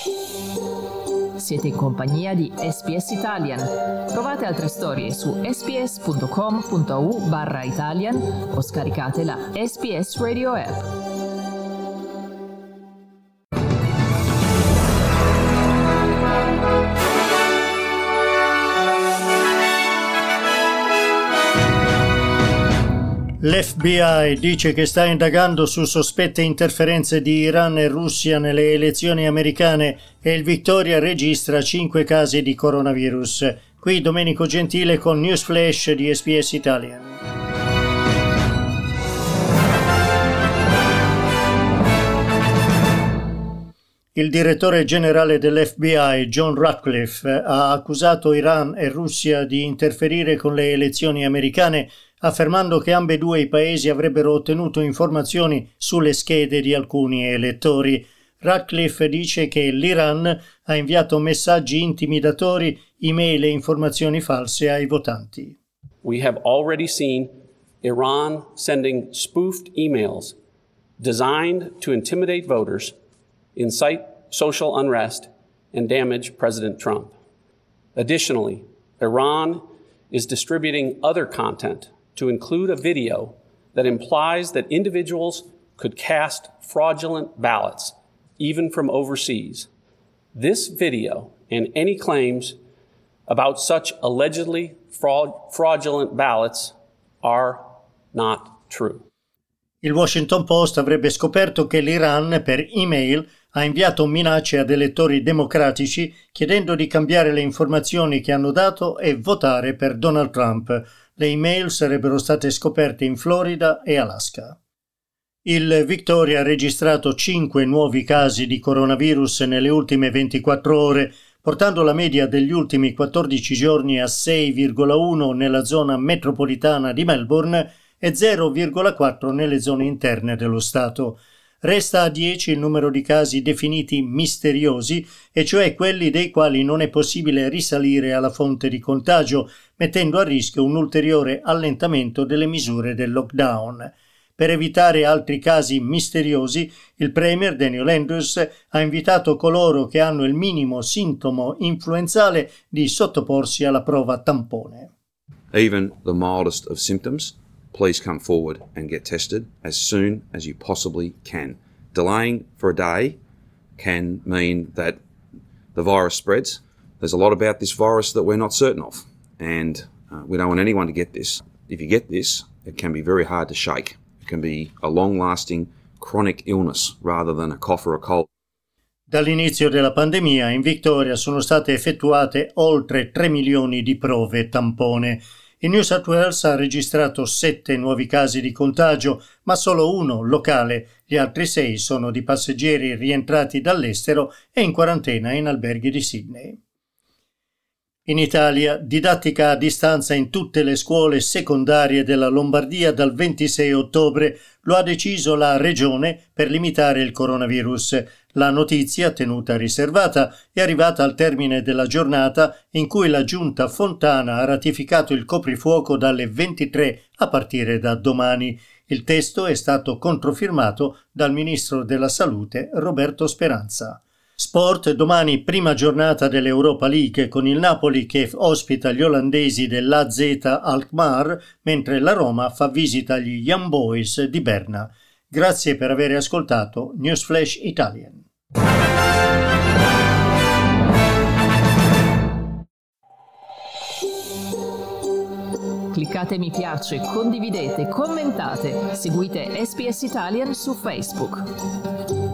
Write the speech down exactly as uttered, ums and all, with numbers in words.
Siete in compagnia di S B S Italian. Trovate altre storie su sbs.com.au barra Italian o scaricate la S B S Radio app. L'F B I dice che sta indagando su sospette interferenze di Iran e Russia nelle elezioni americane e il Victoria registra cinque casi di coronavirus. Qui Domenico Gentile con News Flash di S B S Italian. Il direttore generale dell'F B I, John Ratcliffe, ha accusato Iran e Russia di interferire con le elezioni americane, affermando che ambedue i paesi avrebbero ottenuto informazioni sulle schede di alcuni elettori. Ratcliffe dice che l'Iran ha inviato messaggi intimidatori, email e informazioni false ai votanti. We have already seen Iran sending spoofed emails designed to intimidate voters, incite social unrest, and damage President Trump. Additionally, Iran is distributing other content to include a video that implies that individuals could cast fraudulent ballots, even from overseas. This video and any claims about such allegedly fraud, fraudulent ballots are not true. Il Washington Post avrebbe scoperto che l'Iran, per email, ha inviato minacce ad elettori democratici chiedendo di cambiare le informazioni che hanno dato e votare per Donald Trump. Le email sarebbero state scoperte in Florida e Alaska. Il Victoria ha registrato cinque nuovi casi di coronavirus nelle ultime ventiquattro ore, portando la media degli ultimi quattordici giorni a sei virgola uno nella zona metropolitana di Melbourne e zero virgola quattro nelle zone interne dello Stato. Resta a dieci il numero di casi definiti misteriosi, e cioè quelli dei quali non è possibile risalire alla fonte di contagio, mettendo a rischio un ulteriore allentamento delle misure del lockdown. Per evitare altri casi misteriosi, il Premier Daniel Andrews ha invitato coloro che hanno il minimo sintomo influenzale di sottoporsi alla prova tampone. Even the mildest of symptoms, please come forward and get tested as soon as you possibly can. Delaying for a day can mean that the virus spreads. There's a lot about this virus that we're not certain of, and uh, we don't want anyone to get this. If you get this, it can be very hard to shake. It can be a long-lasting chronic illness rather than a cough or a cold. Dall'inizio della pandemia in Victoria sono state effettuate oltre tre milioni di prove tampone. Il New South Wales ha registrato sette nuovi casi di contagio, ma solo uno locale. Gli altri sei sono di passeggeri rientrati dall'estero e in quarantena in alberghi di Sydney. In Italia, didattica a distanza in tutte le scuole secondarie della Lombardia dal ventisei ottobre, lo ha deciso la Regione per limitare il coronavirus. La notizia, tenuta riservata, è arrivata al termine della giornata in cui la Giunta Fontana ha ratificato il coprifuoco dalle ventitré a partire da domani. Il testo è stato controfirmato dal Ministro della Salute Roberto Speranza. Sport, domani prima giornata dell'Europa League con il Napoli che ospita gli olandesi dell'A Z Alkmaar, mentre la Roma fa visita agli Young Boys di Berna. Grazie per aver ascoltato News Flash Italian. Cliccate mi piace, condividete, commentate, seguite S B S Italian su Facebook.